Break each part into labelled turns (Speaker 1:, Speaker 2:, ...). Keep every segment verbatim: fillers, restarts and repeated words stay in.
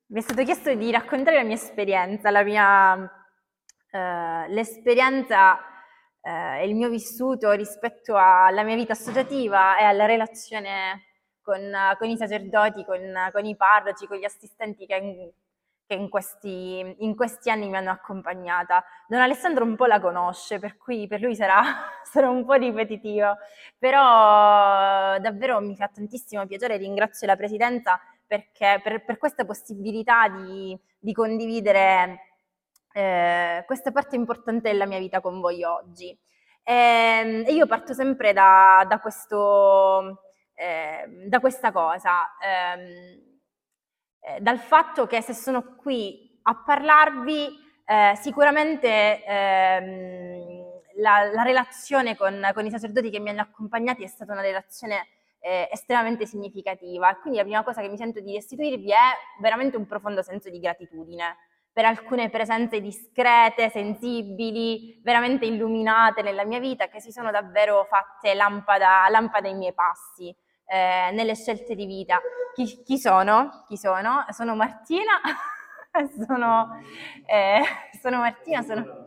Speaker 1: Mi è stato chiesto di raccontare la mia esperienza, la mia, eh, l'esperienza eh, e il mio vissuto rispetto alla mia vita associativa e alla relazione con, con i sacerdoti, con, con i parroci, con gli assistenti che, in, che in, questi, in questi anni mi hanno accompagnata. Don Alessandro un po' la conosce, per cui per lui sarà, sarà un po' ripetitivo, però davvero mi fa tantissimo piacere, ringrazio la Presidenza perché per, per questa possibilità di, di condividere eh, questa parte importante della mia vita con voi oggi. E, e io parto sempre da, da, questo, eh, da questa cosa, ehm, eh, dal fatto che se sono qui a parlarvi, eh, sicuramente ehm, la, la relazione con, con i sacerdoti che mi hanno accompagnati è stata una relazione eh, estremamente significativa, e quindi la prima cosa che mi sento di restituirvi è veramente un profondo senso di gratitudine per alcune presenze discrete, sensibili, veramente illuminate nella mia vita, che si sono davvero fatte lampada, lampada ai miei passi, eh, nelle scelte di vita. Chi, chi sono? Chi sono? Sono Martina, sono, eh, sono Martina, sono...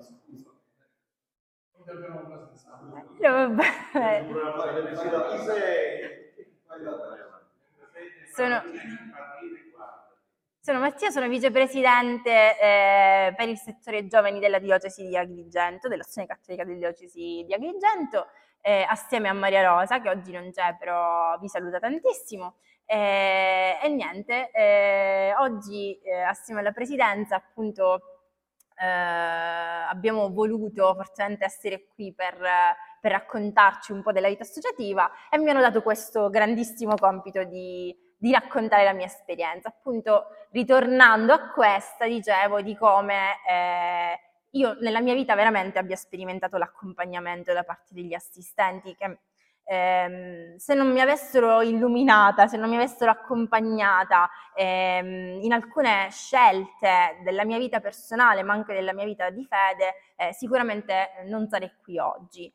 Speaker 1: Sono, sono Mattia, sono vicepresidente eh, per il settore giovani della diocesi di Agrigento, dell'Azione Cattolica della diocesi di Agrigento, eh, assieme a Maria Rosa, che oggi non c'è, però vi saluta tantissimo. Eh, e niente, eh, oggi eh, assieme alla presidenza, appunto, eh, abbiamo voluto fortemente essere qui per, per raccontarci un po' della vita associativa e mi hanno dato questo grandissimo compito di, di raccontare la mia esperienza. Appunto, ritornando a questa, dicevo di come eh, io nella mia vita veramente abbia sperimentato l'accompagnamento da parte degli assistenti che ehm, se non mi avessero illuminata, se non mi avessero accompagnata ehm, in alcune scelte della mia vita personale, ma anche della mia vita di fede, eh, sicuramente non sarei qui oggi.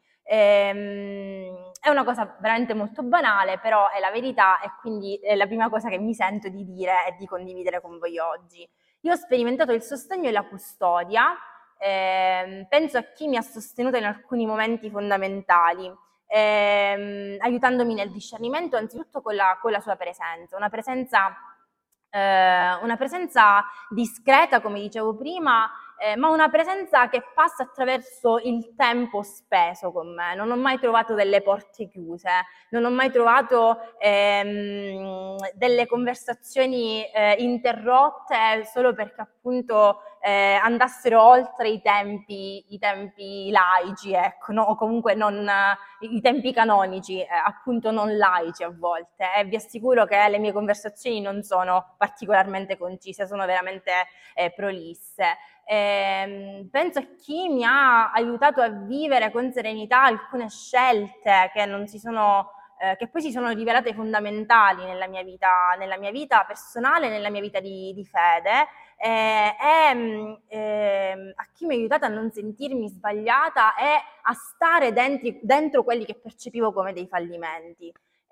Speaker 1: Ehm, è una cosa veramente molto banale, però è la verità e quindi è la prima cosa che mi sento di dire e di condividere con voi oggi. Io ho sperimentato il sostegno e la custodia, ehm, penso a chi mi ha sostenuta in alcuni momenti fondamentali, ehm, aiutandomi nel discernimento anzitutto con la, con la sua presenza, una presenza, eh, una presenza discreta, come dicevo prima, eh, ma una presenza che passa attraverso il tempo speso con me. Non ho mai trovato delle porte chiuse, non ho mai trovato ehm, delle conversazioni eh, interrotte solo perché appunto eh, andassero oltre i tempi, i tempi laici, ecco, no? O comunque non, i tempi canonici, eh, appunto non laici a volte. E vi assicuro che le mie conversazioni non sono particolarmente concise, sono veramente eh, prolisse. Eh, penso a chi mi ha aiutato a vivere con serenità alcune scelte che non si sono eh, che poi si sono rivelate fondamentali nella mia vita, nella mia vita personale, nella mia vita di, di fede, eh, e eh, a chi mi ha aiutato a non sentirmi sbagliata e a stare dentro, dentro quelli che percepivo come dei fallimenti.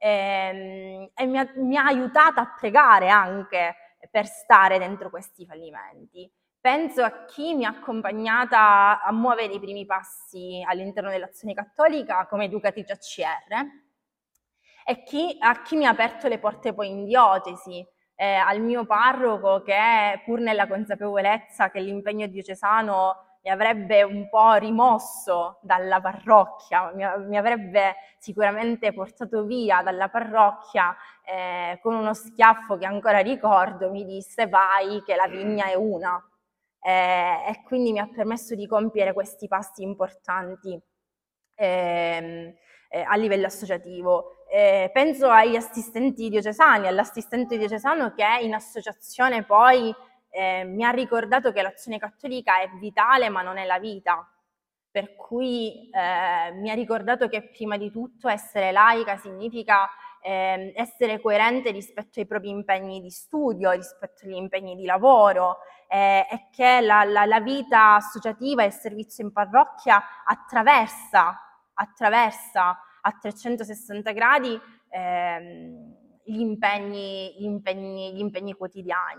Speaker 1: E, e mi, ha, mi ha aiutato a pregare anche per stare dentro questi fallimenti. Penso a chi mi ha accompagnata a muovere i primi passi all'interno dell'Azione Cattolica come educatrice A C R e chi, a chi mi ha aperto le porte poi in diocesi, eh, al mio parroco che pur nella consapevolezza che l'impegno diocesano mi avrebbe un po' rimosso dalla parrocchia, mi, mi avrebbe sicuramente portato via dalla parrocchia eh, con uno schiaffo che ancora ricordo, mi disse vai che la vigna è una. Eh, e quindi mi ha permesso di compiere questi passi importanti ehm, eh, a livello associativo. Eh, penso agli assistenti diocesani, all'assistente diocesano che in associazione poi eh, mi ha ricordato che l'azione cattolica è vitale ma non è la vita, per cui eh, mi ha ricordato che prima di tutto essere laica significa eh, essere coerente rispetto ai propri impegni di studio, rispetto agli impegni di lavoro eh, e che la, la, la vita associativa e il servizio in parrocchia attraversa, attraversa a trecentosessanta gradi ehm, gli, impegni, gli, impegni, gli impegni quotidiani.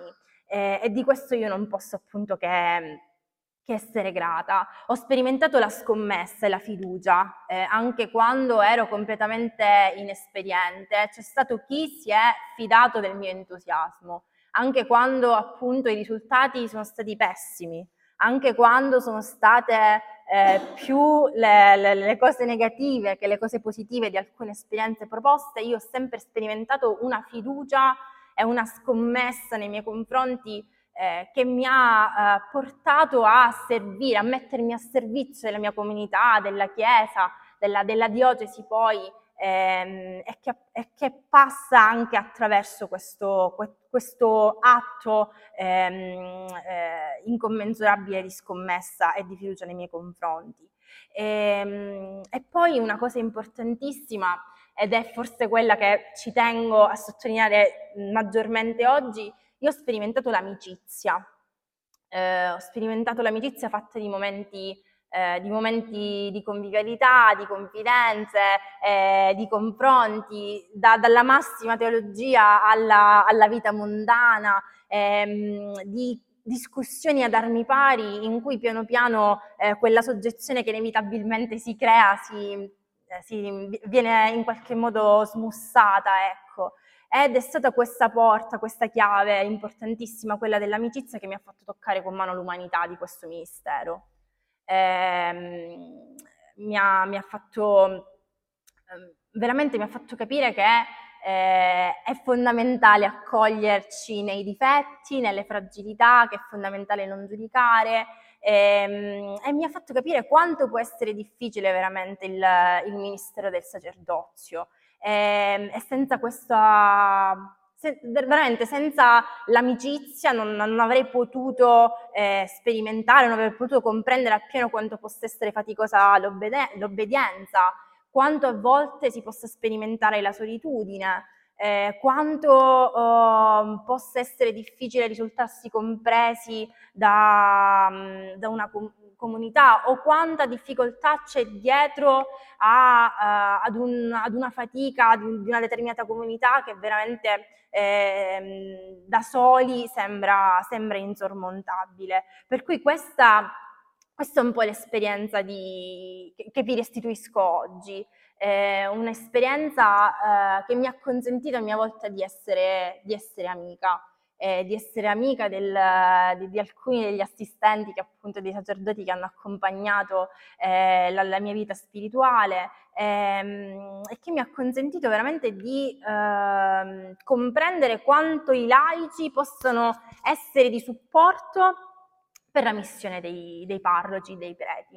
Speaker 1: eh, e di questo io non posso appunto che, che essere grata. Ho sperimentato la scommessa e la fiducia, eh, anche quando ero completamente inesperiente, c'è stato chi si è fidato del mio entusiasmo, anche quando appunto i risultati sono stati pessimi, anche quando sono state eh, più le, le, le cose negative che le cose positive di alcune esperienze proposte, io ho sempre sperimentato una fiducia e una scommessa nei miei confronti eh, che mi ha eh, portato a servire, a mettermi a servizio della mia comunità, della Chiesa, della, della diocesi poi, ehm, e, che, e che passa anche attraverso questo, questo atto ehm, eh, incommensurabile di scommessa e di fiducia nei miei confronti. E, e poi una cosa importantissima, ed è forse quella che ci tengo a sottolineare maggiormente oggi, io ho sperimentato l'amicizia, eh, ho sperimentato l'amicizia fatta di momenti, eh, di momenti di convivialità, di confidenze, eh, di confronti, da, dalla massima teologia alla, alla vita mondana, ehm, di discussioni ad armi pari in cui piano piano eh, quella soggezione che inevitabilmente si crea si, eh, si viene in qualche modo smussata, ecco. Ed è stata questa porta, questa chiave importantissima, quella dell'amicizia, che mi ha fatto toccare con mano l'umanità di questo ministero. Eh, mi, ha, mi ha fatto, veramente mi ha fatto capire che eh, è fondamentale accoglierci nei difetti, nelle fragilità, che è fondamentale non giudicare, e, e mi ha fatto capire quanto può essere difficile veramente il, il ministero del sacerdozio. E, e senza questa, se, veramente senza l'amicizia non, non avrei potuto eh, sperimentare, non avrei potuto comprendere appieno quanto possa essere faticosa l'obbede- l'obbedienza, quanto a volte si possa sperimentare la solitudine, eh, quanto eh, possa essere difficile risultarsi compresi da, da una com- comunità, o quanta difficoltà c'è dietro a, uh, ad, un, ad una fatica di, di una determinata comunità che veramente eh, da soli sembra, sembra insormontabile. Per cui questa, questa è un po' l'esperienza di, che, che vi restituisco oggi. Eh, un'esperienza eh, che mi ha consentito a mia volta di essere, di essere amica. Eh, di essere amica del, di, di alcuni degli assistenti, che appunto dei sacerdoti che hanno accompagnato eh, la, la mia vita spirituale, ehm, e che mi ha consentito veramente di eh, comprendere quanto i laici possono essere di supporto per la missione dei, dei parroci, dei preti.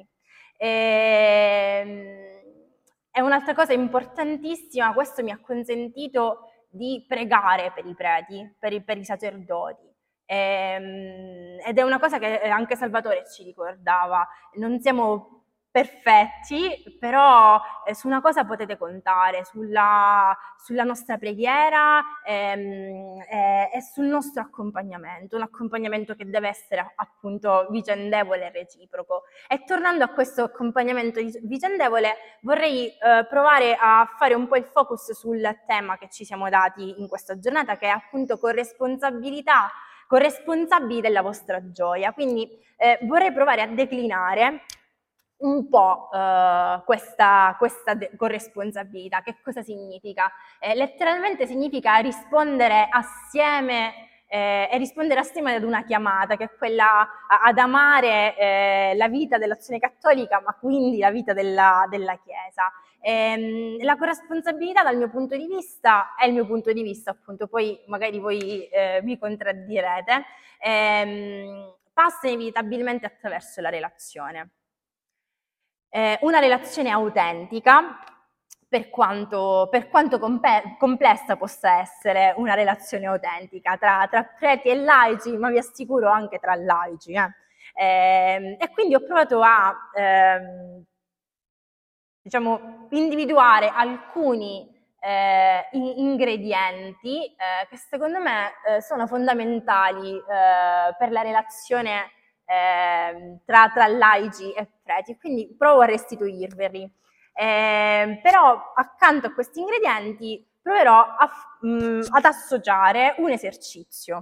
Speaker 1: E, è un'altra cosa importantissima, questo mi ha consentito di pregare per i preti, per i, per i sacerdoti. Ehm, ed è una cosa che anche Salvatore ci ricordava: non siamo perfetti, però eh, su una cosa potete contare, sulla, sulla nostra preghiera ehm, e, e sul nostro accompagnamento, un accompagnamento che deve essere appunto vicendevole e reciproco. E tornando a questo accompagnamento vicendevole, vorrei eh, provare a fare un po' il focus sul tema che ci siamo dati in questa giornata, che è appunto corresponsabilità, corresponsabili della vostra gioia. Quindi eh, vorrei provare a declinare un po' eh, questa, questa corresponsabilità. Che cosa significa? Eh, letteralmente significa rispondere assieme eh, e rispondere assieme ad una chiamata, che è quella a, ad amare eh, la vita dell'Azione Cattolica, ma quindi la vita della, della Chiesa. Ehm, la corresponsabilità, dal mio punto di vista, è il mio punto di vista, appunto, poi magari voi eh, mi contraddirete, ehm, passa inevitabilmente attraverso la relazione. Eh, una relazione autentica, per quanto, per quanto compe- complessa possa essere una relazione autentica tra, tra preti e laici, ma vi assicuro anche tra laici. Eh. Eh, e quindi ho provato a ehm, diciamo, individuare alcuni eh, ingredienti eh, che secondo me eh, sono fondamentali eh, per la relazione eh, tra, tra laici e preti, quindi provo a restituirveli. Eh, però accanto a questi ingredienti proverò a, mh, ad associare un esercizio,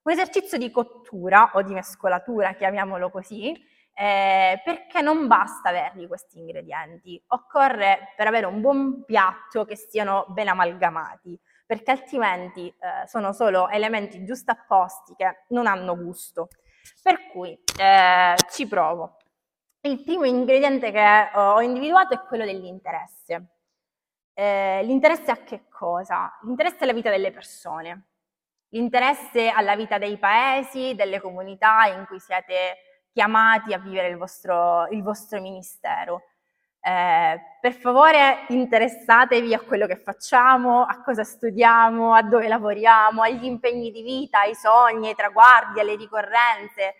Speaker 1: Un esercizio di cottura o di mescolatura, chiamiamolo così, eh, perché non basta averli questi ingredienti, occorre per avere un buon piatto che siano ben amalgamati, perché altrimenti eh, sono solo elementi giustapposti che non hanno gusto. Per cui eh, ci provo. Il primo ingrediente che ho individuato è quello dell'interesse. Eh, l'interesse a che cosa? L'interesse alla vita delle persone, l'interesse alla vita dei paesi, delle comunità in cui siete chiamati a vivere il vostro, il vostro ministero. Eh, per favore interessatevi a quello che facciamo, a cosa studiamo, a dove lavoriamo, agli impegni di vita, ai sogni, ai traguardi, alle ricorrenze.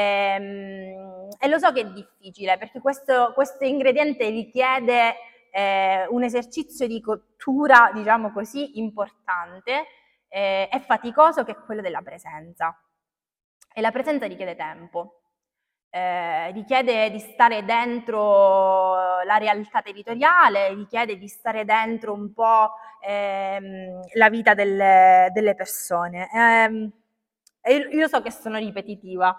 Speaker 1: Ehm, e lo so che è difficile perché questo, questo ingrediente richiede eh, un esercizio di cottura, diciamo così, importante eh, e faticoso, che è quello della presenza. E la presenza richiede tempo. Eh, richiede di stare dentro la realtà territoriale, richiede di stare dentro un po' ehm, la vita delle, delle persone. Ehm, e io, io so che sono ripetitiva,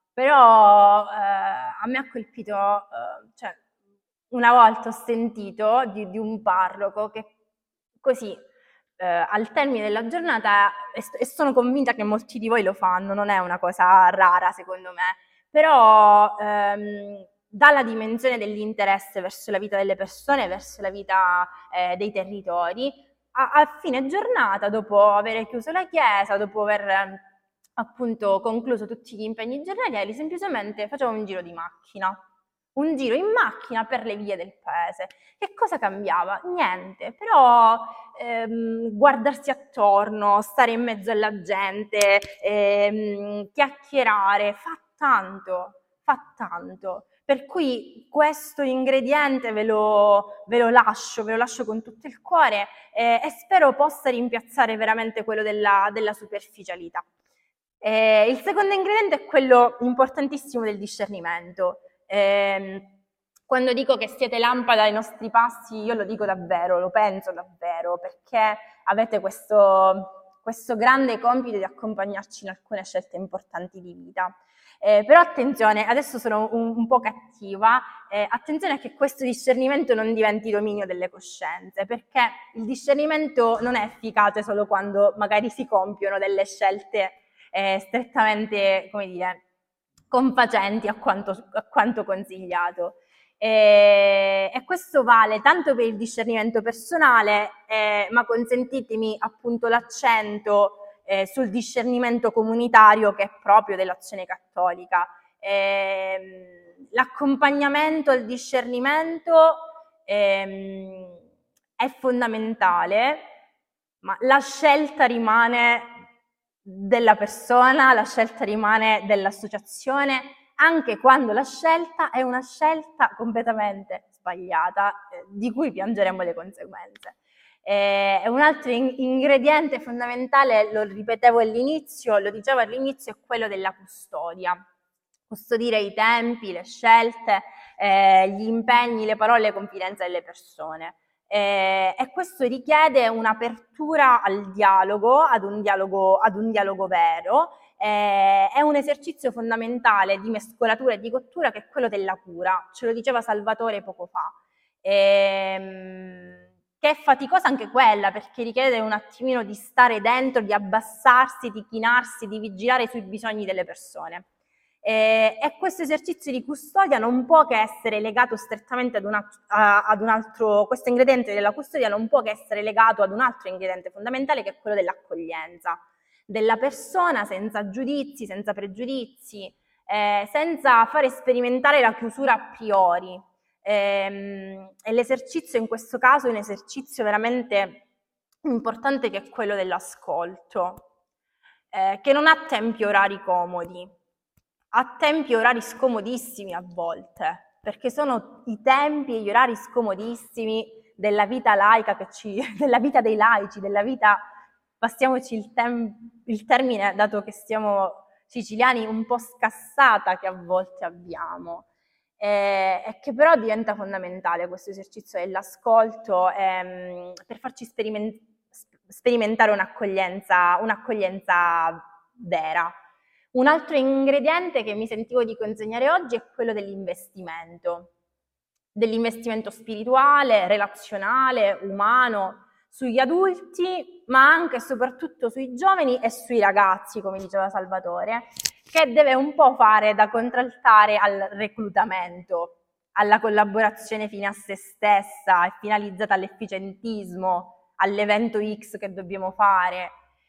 Speaker 1: però eh, a me ha colpito, eh, cioè, una volta ho sentito di, di un parroco che così eh, al termine della giornata, e, e sono convinta che molti di voi lo fanno, non è una cosa rara secondo me, però ehm, dalla dimensione dell'interesse verso la vita delle persone, verso la vita eh, dei territori, a, a fine giornata, dopo aver chiuso la chiesa, dopo aver eh, appunto concluso tutti gli impegni giornalieri, semplicemente facevo un giro di macchina, un giro in macchina per le vie del paese. Che cosa cambiava? Niente, però ehm, guardarsi attorno, stare in mezzo alla gente, ehm, chiacchierare, fa tanto, fa tanto. Per cui questo ingrediente ve lo, ve lo lascio, ve lo lascio con tutto il cuore eh, e spero possa rimpiazzare veramente quello della, della superficialità. Eh, il secondo ingrediente è quello importantissimo del discernimento. Eh, quando dico che siete lampada ai nostri passi, io lo dico davvero, lo penso davvero, perché avete questo, questo grande compito di accompagnarci in alcune scelte importanti di vita. Eh, però attenzione, adesso sono un, un po' cattiva, eh, attenzione a che questo discernimento non diventi dominio delle coscienze, perché il discernimento non è efficace solo quando magari si compiono delle scelte eh, strettamente, come dire, confacenti a quanto, a quanto consigliato. E, e questo vale tanto per il discernimento personale, eh, ma consentitemi appunto l'accento eh, sul discernimento comunitario che è proprio dell'Azione Cattolica. Eh, l'accompagnamento al discernimento ehm, è fondamentale, ma la scelta rimane della persona, la scelta rimane dell'associazione, anche quando la scelta è una scelta completamente sbagliata, eh, di cui piangeremo le conseguenze. Eh, un altro in- ingrediente fondamentale, lo ripetevo all'inizio, lo dicevo all'inizio, è quello della custodia. Custodire i tempi, le scelte, eh, gli impegni, le parole, le confidenze delle persone. Eh, e questo richiede un'apertura al dialogo, ad un dialogo, ad un dialogo vero. Eh, è un esercizio fondamentale di mescolatura e di cottura che è quello della cura, ce lo diceva Salvatore poco fa, ehm, che è faticosa anche quella perché richiede un attimino di stare dentro, di abbassarsi, di chinarsi, di vigilare sui bisogni delle persone. Eh, e questo esercizio di custodia non può che essere legato strettamente ad, una, a, ad un altro, questo ingrediente della custodia non può che essere legato ad un altro ingrediente fondamentale che è quello dell'accoglienza della persona, senza giudizi, senza pregiudizi, eh, senza fare sperimentare la chiusura a priori. Eh, e l'esercizio in questo caso è un esercizio veramente importante che è quello dell'ascolto, eh, che non ha tempi orari comodi, ha tempi e orari scomodissimi a volte, perché sono i tempi e gli orari scomodissimi della vita laica, che ci, della vita dei laici, della vita, passiamoci il, tem- il termine, dato che siamo siciliani, un po' scassata che a volte abbiamo. E, e che però diventa fondamentale questo esercizio dell'ascolto ehm, per farci speriment- sperimentare un'accoglienza, un'accoglienza vera. Un altro ingrediente che mi sentivo di consegnare oggi è quello dell'investimento, dell'investimento spirituale, relazionale, umano, sugli adulti, ma anche e soprattutto sui giovani e sui ragazzi, come diceva Salvatore, che deve un po' fare da contraltare al reclutamento, alla collaborazione fine a se stessa e finalizzata all'efficientismo, all'evento X che dobbiamo fare.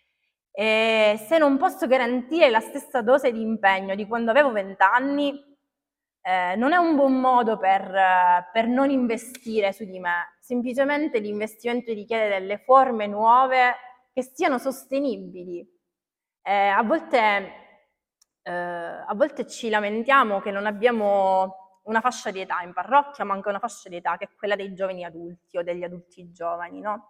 Speaker 1: E se non posso garantire la stessa dose di impegno di quando avevo vent'anni, eh, non è un buon modo per, eh, per non investire su di me. Semplicemente l'investimento richiede delle forme nuove che siano sostenibili. Eh, a volte, eh, a volte ci lamentiamo che non abbiamo una fascia di età in parrocchia, manca una fascia di età che è quella dei giovani adulti o degli adulti giovani, no?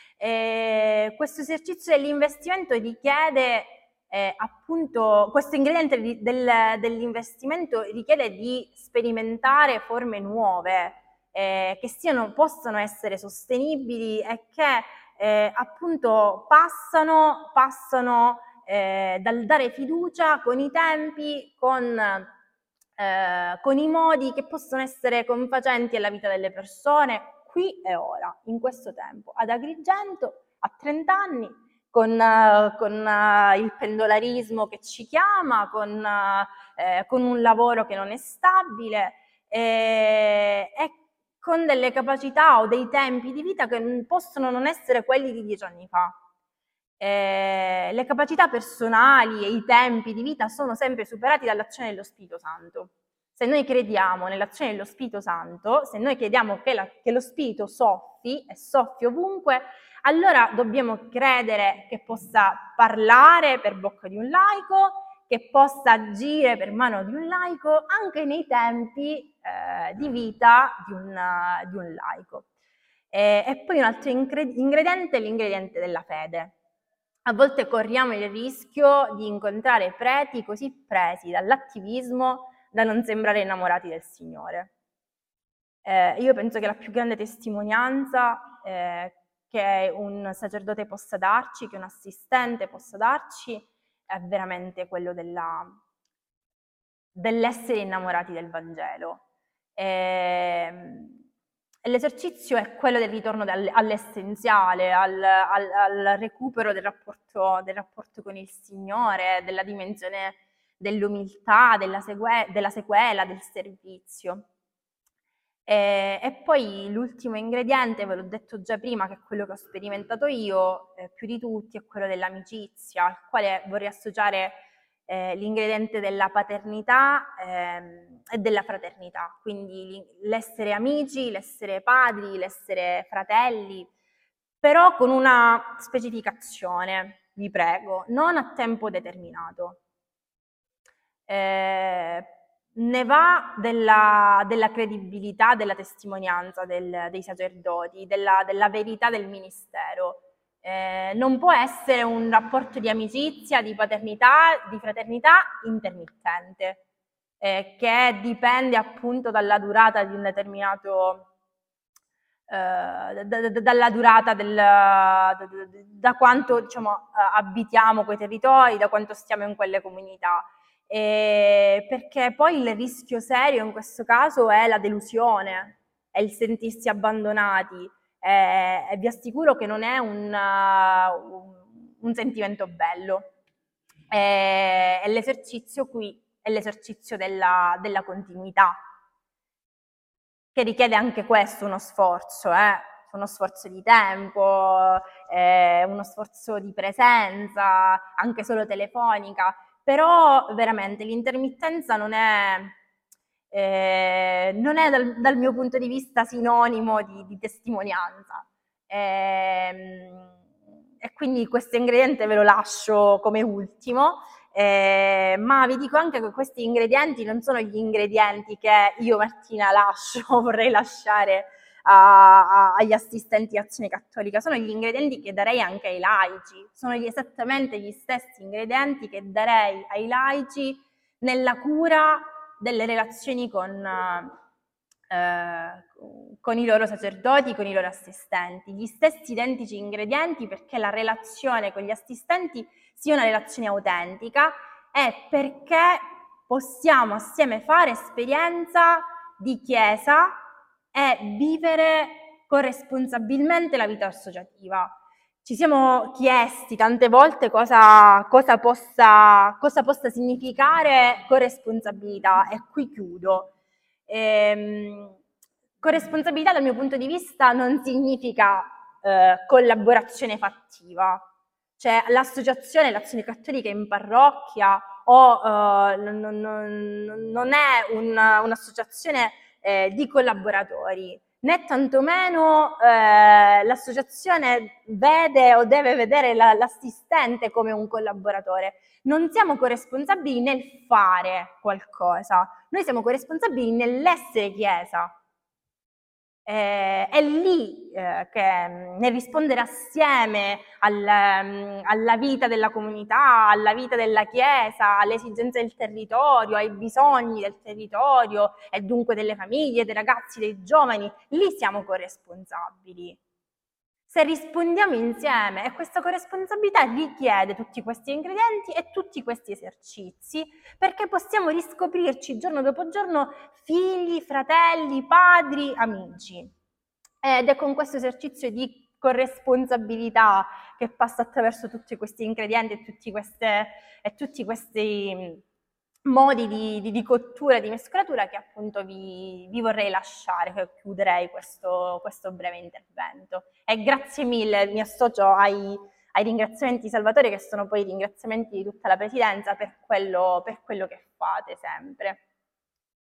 Speaker 1: E questo esercizio dell'investimento richiede eh, appunto, questo ingrediente di, del, dell'investimento richiede di sperimentare forme nuove eh, che siano, possano essere sostenibili e che eh, appunto passano, passano eh, dal dare fiducia con i tempi, con, eh, con i modi che possono essere confacenti alla vita delle persone, qui e ora, in questo tempo. Ad Agrigento, a trenta anni, con, uh, con uh, il pendolarismo che ci chiama, con, uh, eh, con un lavoro che non è stabile eh, e con delle capacità o dei tempi di vita che possono non essere quelli di dieci anni fa. Eh, le capacità personali e i tempi di vita sono sempre superati dall'azione dello Spirito Santo. Se noi crediamo nell'azione dello Spirito Santo, se noi crediamo che, la, che lo Spirito soffi e soffi ovunque, allora dobbiamo credere che possa parlare per bocca di un laico, che possa agire per mano di un laico anche nei tempi eh, di vita di un, di un laico. E, e poi un altro ingrediente è l'ingrediente della fede. A volte corriamo il rischio di incontrare preti così presi dall'attivismo da non sembrare innamorati del Signore. Eh, io penso che la più grande testimonianza eh, che un sacerdote possa darci, che un assistente possa darci, è veramente quello della, dell'essere innamorati del Vangelo. E, l'esercizio è quello del ritorno all'essenziale, al, al, al recupero del rapporto, del rapporto con il Signore, della dimensione dell'umiltà, della, segue, della sequela, del servizio. E, e poi l'ultimo ingrediente, ve l'ho detto già prima, che è quello che ho sperimentato io, eh, più di tutti, è quello dell'amicizia, al quale vorrei associare eh, l'ingrediente della paternità ehm, e della fraternità, quindi l'essere amici, l'essere padri, l'essere fratelli, però con una specificazione, vi prego, non a tempo determinato. Eh, ne va della, della credibilità, della testimonianza del, dei sacerdoti, della, della verità del ministero. Eh, non può essere un rapporto di amicizia, di paternità, di fraternità intermittente, eh, che dipende appunto dalla durata di un determinato Uh, da, da, dalla durata del, da, da quanto diciamo, abitiamo quei territori, da quanto stiamo in quelle comunità. E perché poi il rischio serio in questo caso è la delusione, è il sentirsi abbandonati, e, e vi assicuro che non è un, un, un sentimento bello. E, e l'esercizio qui è l'esercizio della, della continuità, che richiede anche questo uno sforzo, eh? uno sforzo di tempo, eh, uno sforzo di presenza, anche solo telefonica, però veramente l'intermittenza non è, eh, non è dal, dal mio punto di vista sinonimo di, di testimonianza. E, e quindi questo ingrediente ve lo lascio come ultimo. Eh, ma vi dico anche che questi ingredienti non sono gli ingredienti che io Martina lascio, vorrei lasciare a, a, agli assistenti di Azione Cattolica, sono gli ingredienti che darei anche ai laici, sono gli, esattamente gli stessi ingredienti che darei ai laici nella cura delle relazioni con, eh, con i loro sacerdoti, con i loro assistenti, gli stessi identici ingredienti perché la relazione con gli assistenti sia una relazione autentica e perché possiamo assieme fare esperienza di chiesa e vivere corresponsabilmente la vita associativa. Ci siamo chiesti tante volte cosa, cosa, possa, cosa possa significare corresponsabilità e qui chiudo. Ehm, corresponsabilità dal mio punto di vista non significa eh, collaborazione fattiva, cioè l'associazione, l'azione cattolica in parrocchia o eh, non, non, non è un, un'associazione eh, di collaboratori, né tantomeno eh, l'associazione vede o deve vedere la, l'assistente come un collaboratore. Non siamo corresponsabili nel fare qualcosa, noi siamo corresponsabili nell'essere chiesa. Eh, è lì eh, che nel rispondere assieme al, um, alla vita della comunità, alla vita della Chiesa, alle esigenze del territorio, ai bisogni del territorio e dunque delle famiglie, dei ragazzi, dei giovani, lì siamo corresponsabili. Se rispondiamo insieme e questa corresponsabilità richiede tutti questi ingredienti e tutti questi esercizi perché possiamo riscoprirci giorno dopo giorno figli, fratelli, padri, amici. Ed è con questo esercizio di corresponsabilità che passa attraverso tutti questi ingredienti e tutti, queste, e tutti questi modi di, di, di cottura, di mescolatura che appunto vi, vi vorrei lasciare, che chiuderei questo, questo breve intervento. E grazie mille, mi associo ai, ai ringraziamenti di Salvatore che sono poi i ringraziamenti di tutta la Presidenza per quello, per quello che fate sempre.